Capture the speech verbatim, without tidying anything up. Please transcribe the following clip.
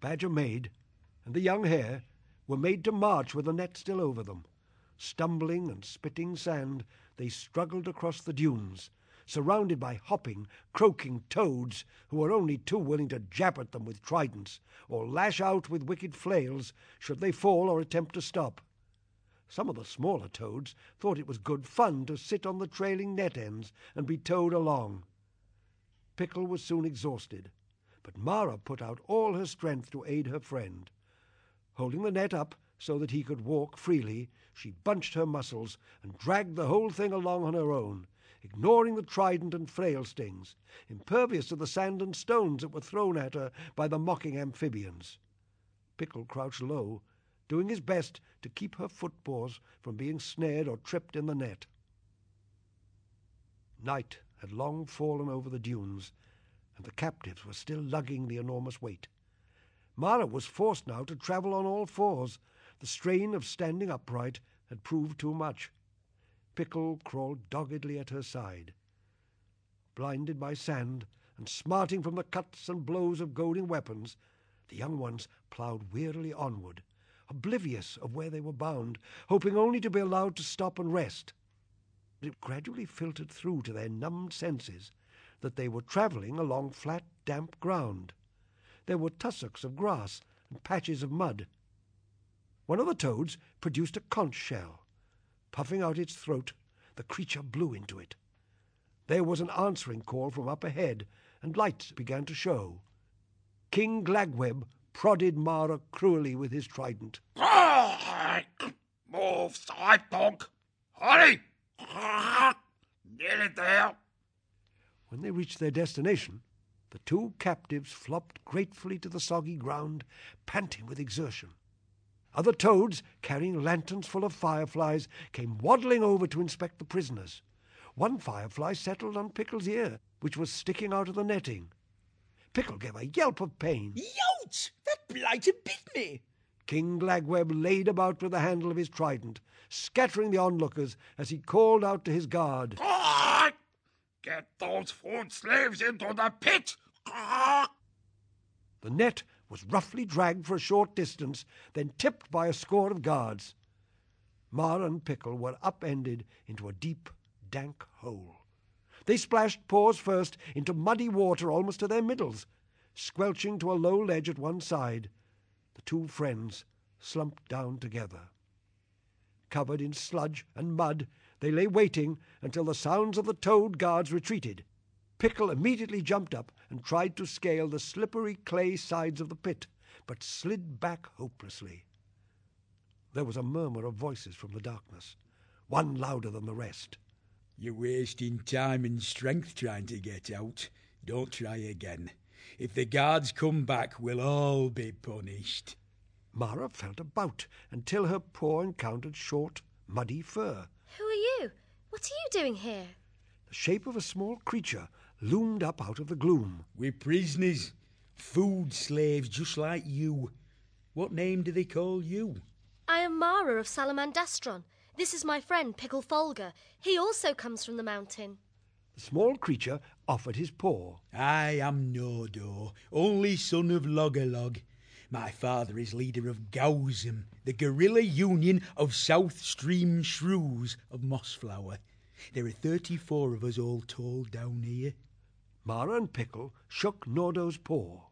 Badger maid and the young hare were made to march with the net still over them. Stumbling and spitting sand, they struggled across the dunes, surrounded by hopping, croaking toads who were only too willing to jab at them with tridents, or lash out with wicked flails should they fall or attempt to stop. Some of the smaller toads thought it was good fun to sit on the trailing net ends and be towed along. Pickle was soon exhausted, but Mara put out all her strength to aid her friend. Holding the net up so that he could walk freely, she bunched her muscles and dragged the whole thing along on her own, ignoring the trident and flail stings, impervious to the sand and stones that were thrown at her by the mocking amphibians. Pickle crouched low, doing his best to keep her footpaws from being snared or tripped in the net. Night had long fallen over the dunes, and the captives were still lugging the enormous weight. Mara was forced now to travel on all fours. The strain of standing upright had proved too much. Pickle crawled doggedly at her side. Blinded by sand and smarting from the cuts and blows of goading weapons, the young ones ploughed wearily onward, oblivious of where they were bound, hoping only to be allowed to stop and rest. It gradually filtered through to their numbed senses that they were travelling along flat, damp ground. There were tussocks of grass and patches of mud. One of the toads produced a conch shell. Puffing out its throat, the creature blew into it. There was an answering call from up ahead, and lights began to show. King Glagweb prodded Mara cruelly with his trident. Move side, dog! Hurry! Nearly there! When they reached their destination, the two captives flopped gratefully to the soggy ground, panting with exertion. Other toads, carrying lanterns full of fireflies, came waddling over to inspect the prisoners. One firefly settled on Pickle's ear, which was sticking out of the netting. Pickle gave a yelp of pain. Youch! That blighter bit me! King Glagweb laid about with the handle of his trident, scattering the onlookers as he called out to his guard. Get those food slaves into the pit! The net was roughly dragged for a short distance, then tipped by a score of guards. Mara and Pickle were upended into a deep, dank hole. They splashed paws first into muddy water almost to their middles. Squelching to a low ledge at one side, the two friends slumped down together. Covered in sludge and mud, they lay waiting until the sounds of the toad guards retreated. Pickle immediately jumped up and tried to scale the slippery clay sides of the pit, but slid back hopelessly. There was a murmur of voices from the darkness, one louder than the rest. You're wasting time and strength trying to get out. Don't try again. If the guards come back, we'll all be punished. Mara felt about until her paw encountered short, muddy fur. Who are you? What are you doing here? The shape of a small creature loomed up out of the gloom. We're prisoners, food slaves just like you. What name do they call you? I am Mara of Salamandastron. This is my friend Pickle Folger. He also comes from the mountain. The small creature offered his paw. I am Nodo, only son of Logalog. My father is leader of Gowsum, the guerrilla union of South Stream Shrews of Mossflower. There are thirty-four of us all told down here. Mara and Pickle shook Nodo's paw.